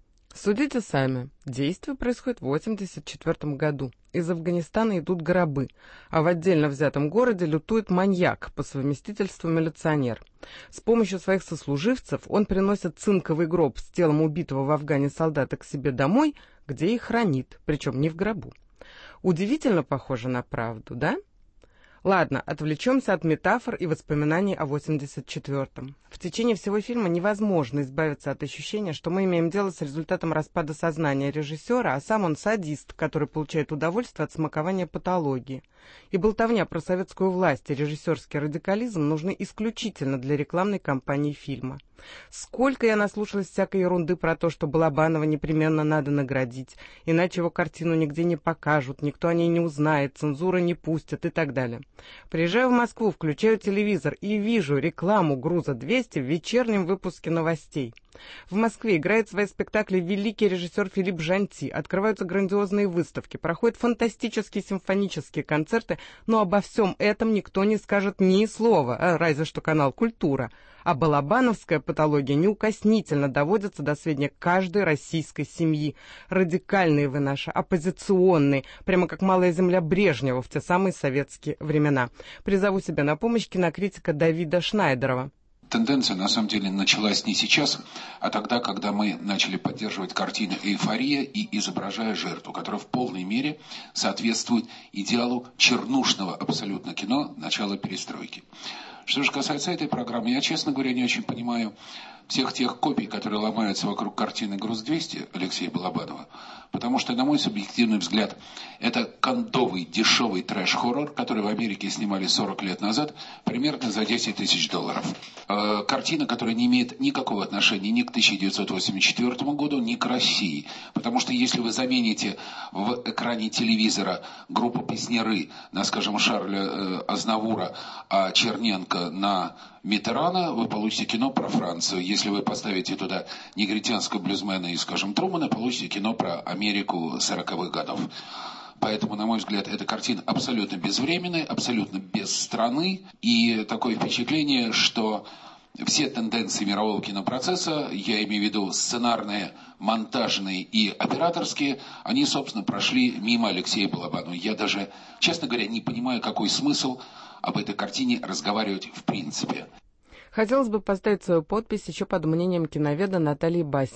Судите сами. Действие происходит в восемьдесят четвёртом году. Из Афганистана идут гробы, а в отдельно взятом городе лютует маньяк, по совместительству милиционер. С помощью своих сослуживцев он приносит цинковый гроб с телом убитого в Афгане солдата к себе домой, где и хранит, причем не в гробу. Удивительно похоже на правду, да? Ладно, отвлечемся от метафор и воспоминаний о восемьдесят четвёртом. В течение всего фильма невозможно избавиться от ощущения, что мы имеем дело с результатом распада сознания режиссера, а сам он садист, который получает удовольствие от смакования патологии. И болтовня про советскую власть и режиссерский радикализм нужны исключительно для рекламной кампании фильма. Сколько я наслушалась всякой ерунды про то, что Балабанова непременно надо наградить, иначе его картину нигде не покажут, никто о ней не узнает, цензура не пустит и так далее. Приезжаю в Москву, включаю телевизор и вижу рекламу «Груза двести» в вечернем выпуске новостей. В Москве играет свои спектакли великий режиссер Филипп Жанти, открываются грандиозные выставки, проходят фантастические симфонические концерты, но обо всем этом никто не скажет ни слова, разве что канал «Культура». А балабановская патология неукоснительно доводится до сведения каждой российской семьи. Радикальные вы наши, оппозиционные, прямо как малая земля Брежнева в те самые советские времена. Призову себе на помощь кинокритика Давида Шнайдерова. Тенденция, на самом деле, началась не сейчас, а тогда, когда мы начали поддерживать картины «Эйфория» и «Изображая жертву», которая в полной мере соответствует идеалу чернушного абсолютно кино начала перестройки. Что же касается этой программы, я, честно говоря, не очень понимаю всех тех копий, которые ломаются вокруг картины «Груз двести» Алексея Балабанова, потому что, на мой субъективный взгляд, это кондовый, дешевый трэш-хоррор, который в Америке снимали сорок лет назад, примерно за десять тысяч долларов. Э, картина, которая не имеет никакого отношения ни к тысяча девятьсот восемьдесят четвёртому году, ни к России. Потому что если вы замените в экране телевизора группу «Песняры» на, скажем, Шарля э, Азнавура, а Черненко на Миттерана, вы получите кино про Францию. Если вы поставите туда негритянского блюзмена и, скажем, Трумана, получите кино про Америку сороковых годов. Поэтому, на мой взгляд, эта картина абсолютно безвременная, абсолютно без страны. И такое впечатление, что все тенденции мирового кинопроцесса, я имею в виду сценарные, монтажные и операторские, они, собственно, прошли мимо Алексея Балабанова. Я даже, честно говоря, не понимаю, какой смысл об этой картине разговаривать в принципе. Хотелось бы поставить свою подпись еще под мнением киноведа Натальи Басиной.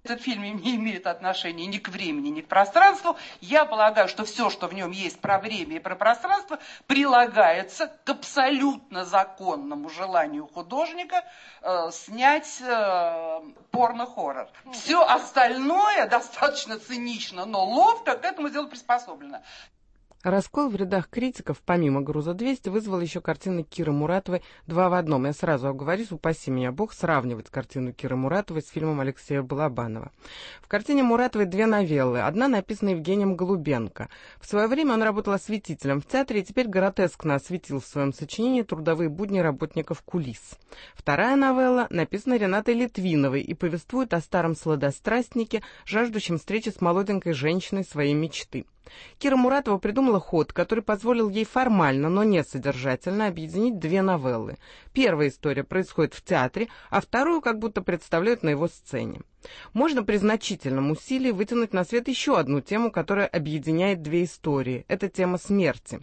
Этот фильм не имеет отношения ни к времени, ни к пространству. Я полагаю, что все, что в нем есть про время и про пространство, прилагается к абсолютно законному желанию художника э, снять э, порно-хоррор. Все остальное достаточно цинично, но ловко к этому делу приспособлено. Раскол в рядах критиков, помимо «Груза двести», вызвала еще картина Киры Муратовой «Два в одном». Я сразу оговорюсь, упаси меня Бог, сравнивать картину Киры Муратовой с фильмом Алексея Балабанова. В картине Муратовой две новеллы. Одна написана Евгением Голубенко. В свое время он работал осветителем в театре и теперь гротескно осветил в своем сочинении трудовые будни работников кулис. Вторая новелла написана Ренатой Литвиновой и повествует о старом сладострастнике, жаждущем встречи с молоденькой женщиной своей мечты. Кира Муратова придумала ход, который позволил ей формально, но не содержательно объединить две новеллы. Первая история происходит в театре, а вторую как будто представляют на его сцене. Можно при значительном усилии вытянуть на свет еще одну тему, которая объединяет две истории. Это тема смерти.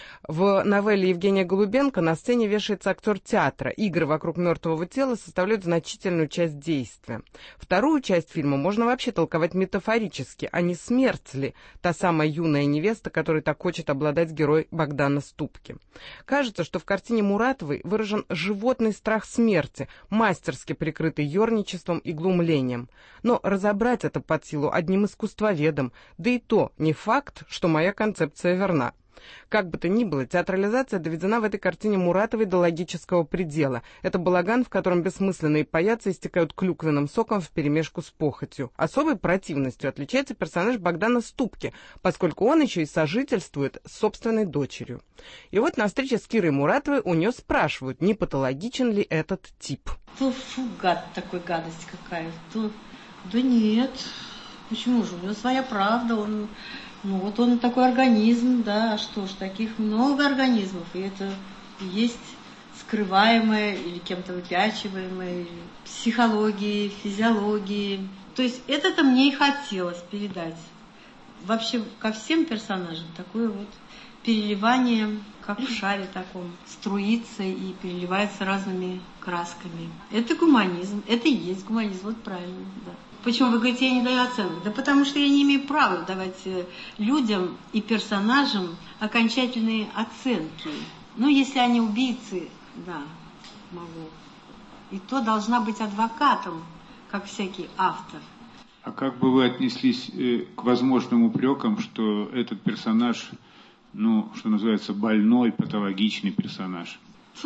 В новелле Евгения Голубенко на сцене вешается актер театра. Игры вокруг мертвого тела составляют значительную часть действия. Вторую часть фильма можно вообще толковать метафорически, а не смерть ли та самая юная невеста, которой так хочет обладать герой Богдана Ступки. Кажется, что в картине Муратовой выражен животный страх смерти, мастерски прикрытый ерничеством и глумлением. Но разобрать это под силу одним искусствоведом, да и то не факт, что моя концепция верна. Как бы то ни было, театрализация доведена в этой картине Муратовой до логического предела. Это балаган, в котором бессмысленные паяцы истекают клюквенным соком вперемешку с похотью. Особой противностью отличается персонаж Богдана Ступки, поскольку он еще и сожительствует с собственной дочерью. И вот на встрече с Кирой Муратовой у нее спрашивают, не патологичен ли этот тип. То фу, гад такой, гадость какая, то... Да нет, почему же, у него своя правда, он... Ну вот он такой организм, да, а что ж, таких много организмов, и это есть скрываемое или кем-то выпячиваемое, психологии, физиологии. То есть это-то мне и хотелось передать. Вообще ко всем персонажам такое вот переливание, как в шаре таком, струится и переливается разными красками. Это гуманизм, это и есть гуманизм, вот правильно, да. Почему вы говорите, я не даю оценок? Да потому что я не имею права давать людям и персонажам окончательные оценки. Ну, если они убийцы, да, могу. И то должна быть адвокатом, как всякий автор. А как бы вы отнеслись к возможным упрекам, что этот персонаж, ну, что называется, больной, патологичный персонаж?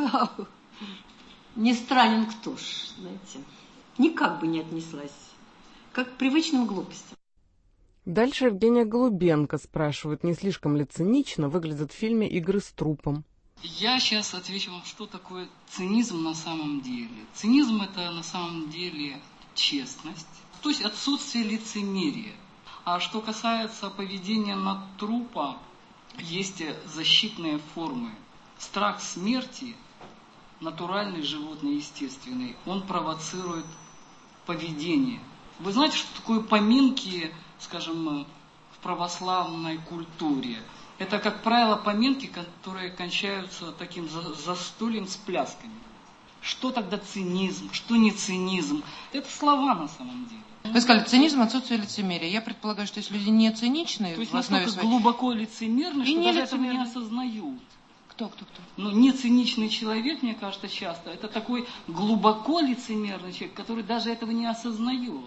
Не странен кто ж, знаете. Никак бы не отнеслась. Как к привычным глупостям. Дальше Евгения Голубенко спрашивают, не слишком ли цинично выглядит в фильме «Игры с трупом». Я сейчас отвечу вам, что такое цинизм на самом деле. Цинизм – это на самом деле честность, то есть отсутствие лицемерия. А что касается поведения над трупом, есть защитные формы. Страх смерти, натуральный, животный, естественный, он провоцирует поведение. Вы знаете, что такое поминки, скажем, в православной культуре? Это, как правило, поминки, которые кончаются таким застольем с плясками. Что тогда цинизм, что не цинизм? Это слова на самом деле. Вы сказали, цинизм, отсутствие лицемерия. Я предполагаю, что если люди не циничные, то есть в основе настолько своей... глубоко лицемерны, и что не даже лицемерны. этого не осознают. Кто, кто, кто? Ну, нециничный человек, мне кажется, часто, это такой глубоко лицемерный человек, который даже этого не осознает.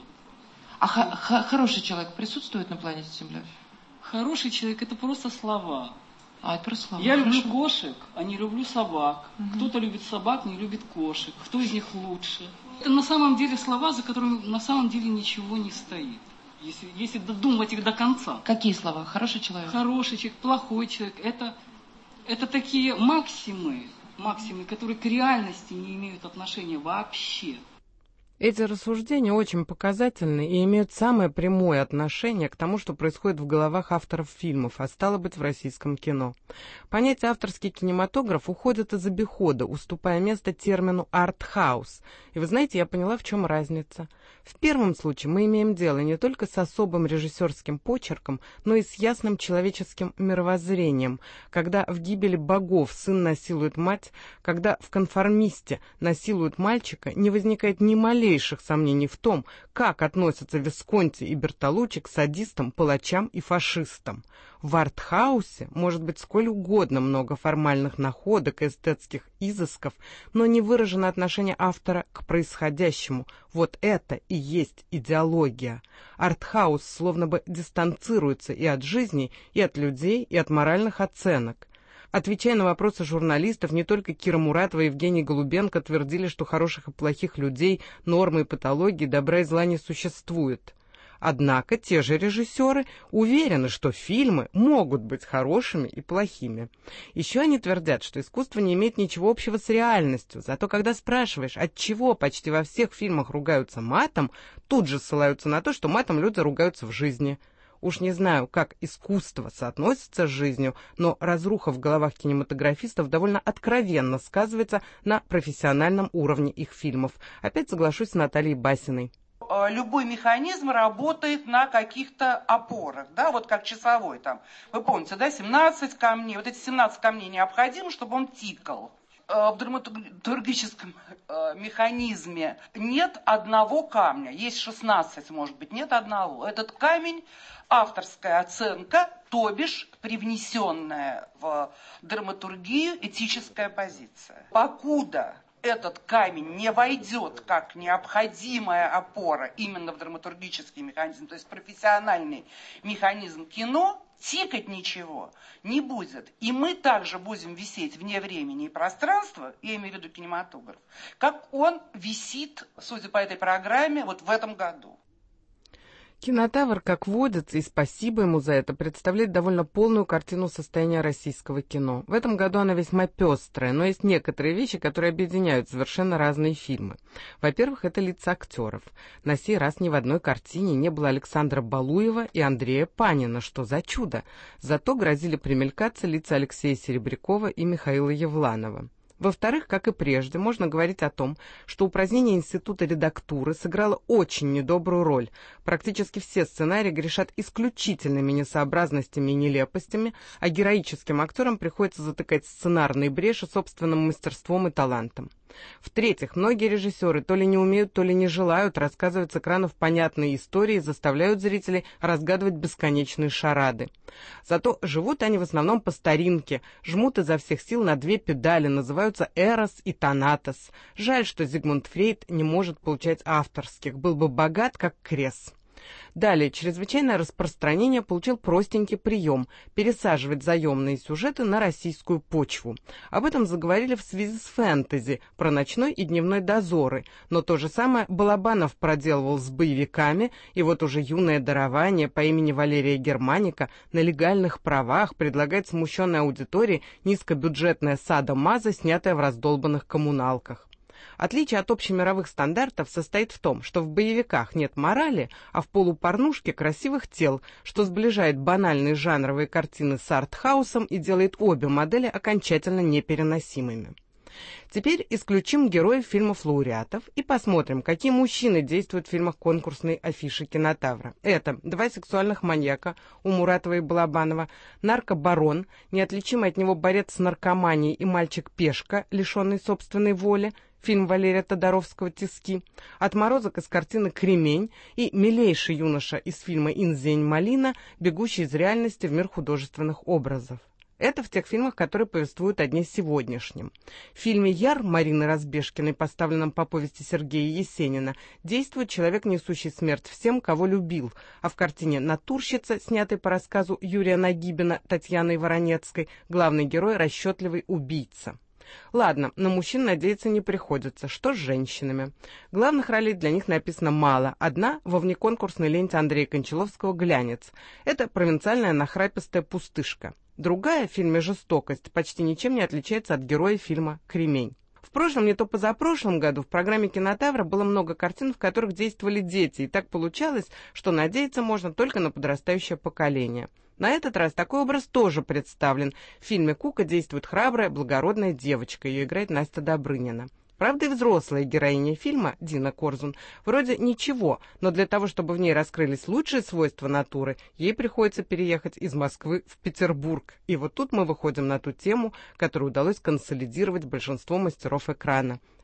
А х- х- хороший человек присутствует на планете Земля? Хороший человек – это просто слова. А, это просто слова. Я люблю Хорошо. кошек, а не люблю собак. Угу. Кто-то любит собак, не любит кошек. Кто из них лучше? Это на самом деле слова, за которыми на самом деле ничего не стоит. Если, если додумать их до конца. Какие слова? Хороший человек? Хороший человек, плохой человек. Это, это такие максимы, максимы, которые к реальности не имеют отношения вообще. Эти рассуждения очень показательны и имеют самое прямое отношение к тому, что происходит в головах авторов фильмов, а стало быть, в российском кино. Понятие авторский кинематограф уходит из обихода, уступая место термину «артхаус». И вы знаете, я поняла, в чем разница. В первом случае мы имеем дело не только с особым режиссерским почерком, но и с ясным человеческим мировоззрением, когда в «Гибели богов» сын насилует мать, когда в «Конформисте» насилуют мальчика, не возникает ни малейшего малейших сомнений в том, как относятся Висконти и Бертолуччи к садистам, палачам и фашистам. В артхаусе может быть сколь угодно много формальных находок и эстетских изысков, но не выражено отношение автора к происходящему. Вот это и есть идеология. Артхаус словно бы дистанцируется и от жизни, и от людей, и от моральных оценок. Отвечая на вопросы журналистов, не только Кира Муратова и Евгений Голубенко твердили, что хороших и плохих людей, нормы и патологии, добра и зла не существует. Однако те же режиссеры уверены, что фильмы могут быть хорошими и плохими. Еще они твердят, что искусство не имеет ничего общего с реальностью, зато когда спрашиваешь, отчего почти во всех фильмах ругаются матом, тут же ссылаются на то, что матом люди ругаются в жизни. Уж не знаю, как искусство соотносится с жизнью, но разруха в головах кинематографистов довольно откровенно сказывается на профессиональном уровне их фильмов. Опять соглашусь с Натальей Басиной. Любой механизм работает на каких-то опорах, да, вот как часовой там. Вы помните, да, семнадцать камней, вот эти семнадцать камней необходимо, чтобы он тикал. В драматургическом механизме нет одного камня, есть шестнадцать, может быть, нет одного. Этот камень – авторская оценка, то бишь привнесенная в драматургию этическая позиция. Покуда этот камень не войдет как необходимая опора именно в драматургический механизм, то есть профессиональный механизм кино, тикать ничего не будет. И мы также будем висеть вне времени и пространства, я имею в виду кинематограф, как он висит, судя по этой программе, вот в этом году. Кинотавр, как водится, и спасибо ему за это, представляет довольно полную картину состояния российского кино. В этом году она весьма пестрая, но есть некоторые вещи, которые объединяют совершенно разные фильмы. Во-первых, это лица актеров. На сей раз ни в одной картине не было Александра Балуева и Андрея Панина, что за чудо. Зато грозили примелькаться лица Алексея Серебрякова и Михаила Евланова. Во-вторых, как и прежде, можно говорить о том, что упразднение института редактуры сыграло очень недобрую роль. Практически все сценарии грешат исключительными несообразностями и нелепостями, а героическим актерам приходится затыкать сценарные бреши собственным мастерством и талантом. В-третьих, многие режиссеры то ли не умеют, то ли не желают рассказывать с экранов понятные истории и заставляют зрителей разгадывать бесконечные шарады. Зато живут они в основном по старинке, жмут изо всех сил на две педали, называются «Эрос» и «Танатос». Жаль, что Зигмунд Фрейд не может получать авторских, был бы богат, как Кресс. Далее, чрезвычайное распространение получил простенький прием – пересаживать заемные сюжеты на российскую почву. Об этом заговорили в связи с фэнтези, про ночной и дневной дозоры, но то же самое Балабанов проделывал с боевиками, и вот уже юное дарование по имени Валерия Германика на легальных правах предлагает смущенной аудитории низкобюджетное садо-мазо, снятое в раздолбанных коммуналках. Отличие от общемировых стандартов состоит в том, что в боевиках нет морали, а в полупорнушке красивых тел, что сближает банальные жанровые картины с артхаусом и делает обе модели окончательно непереносимыми. Теперь исключим героев фильмов-лауреатов и посмотрим, какие мужчины действуют в фильмах конкурсной афиши кинотавра. Это два сексуальных маньяка у Муратова и Балабанова, наркобарон, неотличимый от него борец с наркоманией и мальчик-пешка, лишенный собственной воли, фильм Валерия Тодоровского «Тиски», отморозок из картины «Кремень» и милейший юноша из фильма «Инзень Малина», бегущий из реальности в мир художественных образов. Это в тех фильмах, которые повествуют о дне сегодняшнем. В фильме «Яр» Марины Разбежкиной, поставленном по повести Сергея Есенина, действует человек, несущий смерть всем, кого любил, а в картине «Натурщица», снятой по рассказу Юрия Нагибина Татьяной Воронецкой, главный герой – расчетливый убийца. Ладно, на мужчин надеяться не приходится. Что с женщинами? Главных ролей для них написано мало. Одна во внеконкурсной ленте Андрея Кончаловского «Глянец». Это провинциальная нахрапистая пустышка. Другая в фильме «Жестокость» почти ничем не отличается от героя фильма «Кремень». В прошлом, не то позапрошлом году в программе «Кинотавра» было много картин, в которых действовали дети, и так получалось, что надеяться можно только на подрастающее поколение. На этот раз такой образ тоже представлен. В фильме «Кука» действует храбрая, благородная девочка, ее играет Настя Добрынина. Правда, и взрослая героиня фильма, Дина Корзун, вроде ничего, но для того, чтобы в ней раскрылись лучшие свойства натуры, ей приходится переехать из Москвы в Петербург. И вот тут мы выходим на ту тему, которую удалось консолидировать большинство мастеров экрана.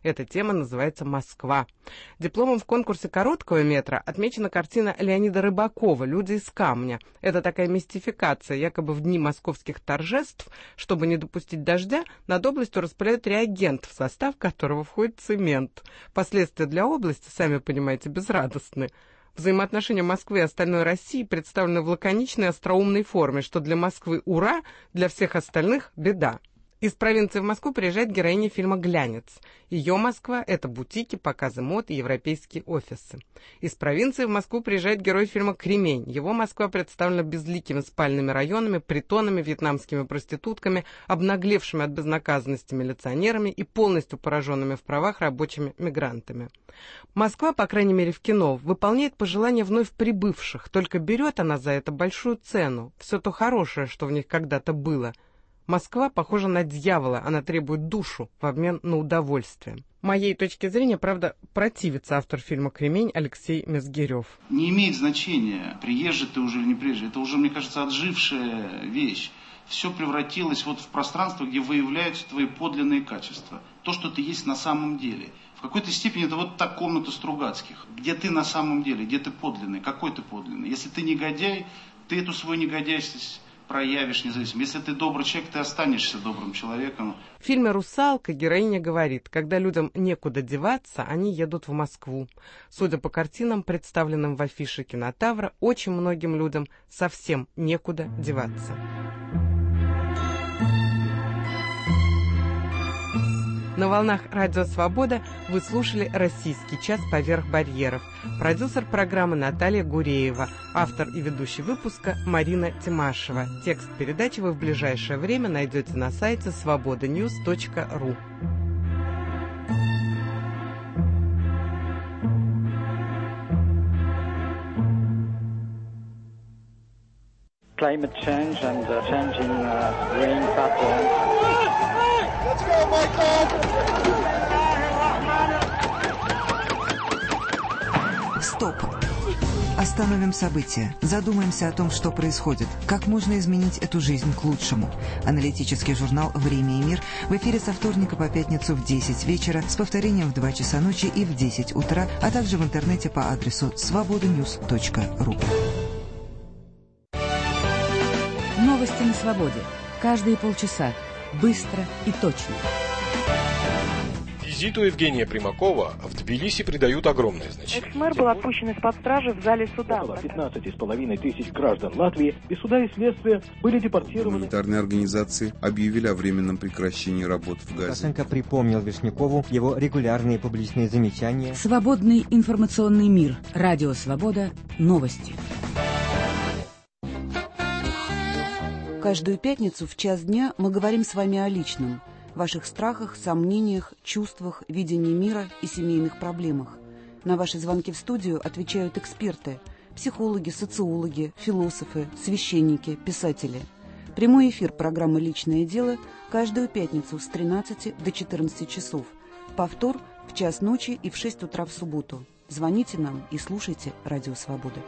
Эта тема называется «Москва». Дипломом в конкурсе короткого метра отмечена картина Леонида Рыбакова «Люди из камня». Это такая мистификация. Якобы в дни московских торжеств, чтобы не допустить дождя, над областью распыляют реагент, в состав которого входит цемент. Последствия для области, сами понимаете, безрадостны. Взаимоотношения Москвы и остальной России представлены в лаконичной остроумной форме, что для Москвы ура, для всех остальных беда. Из провинции в Москву приезжает героиня фильма «Глянец». Ее Москва – это бутики, показы мод и европейские офисы. Из провинции в Москву приезжает герой фильма «Кремень». Его Москва представлена безликими спальными районами, притонами, вьетнамскими проститутками, обнаглевшими от безнаказанности милиционерами и полностью пораженными в правах рабочими мигрантами. Москва, по крайней мере в кино, выполняет пожелания вновь прибывших, только берет она за это большую цену. Все то хорошее, что в них когда-то было – Москва похожа на дьявола, она требует душу в обмен на удовольствие. Моей точки зрения, правда, противится автор фильма «Кремень» Алексей Мезгирев. Не имеет значения, приезжий ты уже или не приезжий. Это уже, мне кажется, отжившая вещь. Все превратилось вот в пространство, где выявляются твои подлинные качества. То, что ты есть на самом деле. В какой-то степени это вот та комната Стругацких. Где ты на самом деле, где ты подлинный, какой ты подлинный. Если ты негодяй, ты эту свою негодяйность проявишь независимо. Если ты добрый человек, ты останешься добрым человеком. В фильме «Русалка» героиня говорит, когда людям некуда деваться, они едут в Москву. Судя по картинам, представленным в афише кинотавра, очень многим людям совсем некуда деваться. На волнах «Радио Свобода» вы слушали «Российский час поверх барьеров». Продюсер программы Наталья Гуреева, автор и ведущий выпуска Марина Тимашева. Текст передачи вы в ближайшее время найдете на сайте свобода ньюс точка ру. Climate change and uh, changing uh, rain patterns. Let's go, Michael! Стоп! Остановим события. Задумаемся о том, что происходит. Как можно изменить эту жизнь к лучшему. Аналитический журнал «Время и мир» в эфире со вторника по пятницу в десять вечера, с повторением в два часа ночи и в десять утра, а также в интернете по адресу свобода ньюс точка ру. Новости на свободе. Каждые полчаса. Быстро и точно. Визиту Евгения Примакова в Тбилиси придают огромное значение. Экс-мэр был отпущен из-под стражи в зале суда. Около пятнадцать с половиной тысяч граждан Латвии без суда и следствия были депортированы. Гуманитарные организации объявили о временном прекращении работ в Газе. Лукашенко припомнил Вишнякову его регулярные публичные замечания. Свободный информационный мир. Радио Свобода. Новости. Каждую пятницу в час дня мы говорим с вами о личном, ваших страхах, сомнениях, чувствах, видении мира и семейных проблемах. На ваши звонки в студию отвечают эксперты, психологи, социологи, философы, священники, писатели. Прямой эфир программы «Личное дело» каждую пятницу с тринадцати до четырнадцати часов. Повтор в час ночи и в шесть утра в субботу. Звоните нам и слушайте «Радио Свобода».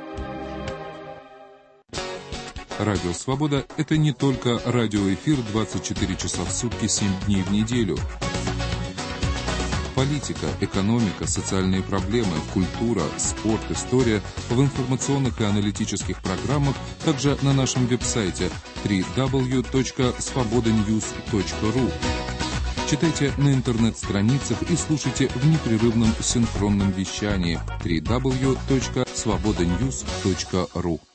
Радио «Свобода» — это не только радиоэфир двадцать четыре часа в сутки, семь дней в неделю. Политика, экономика, социальные проблемы, культура, спорт, история в информационных и аналитических программах, также на нашем веб-сайте дабл ю дабл ю дабл ю точка свобода ньюс точка ру. Читайте на интернет-страницах и слушайте в непрерывном синхронном вещании дабл ю дабл ю дабл ю точка свобода ньюс точка ру.